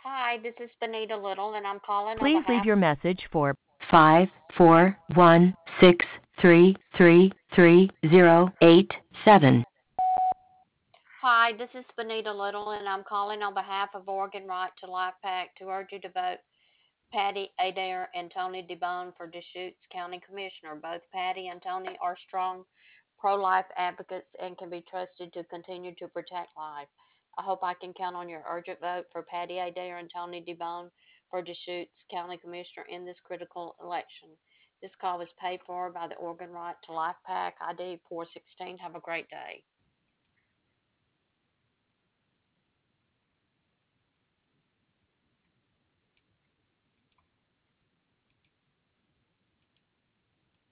Hi, this is Benita Little, and I'm calling on Please leave behalf. your message for 54163333087. Hi, this is Benita Little, and I'm calling on behalf of Oregon Right to Life PAC to urge you to vote Patty Adair and Tony DeBone for Deschutes County Commissioner. Both Patty and Tony are strong pro-life advocates and can be trusted to continue to protect life. I hope I can count on your urgent vote for Patty Adair and Tony DeBone for Deschutes County Commissioner in this critical election. This call was paid for by the Oregon Right to Life PAC ID 416. Have a great day.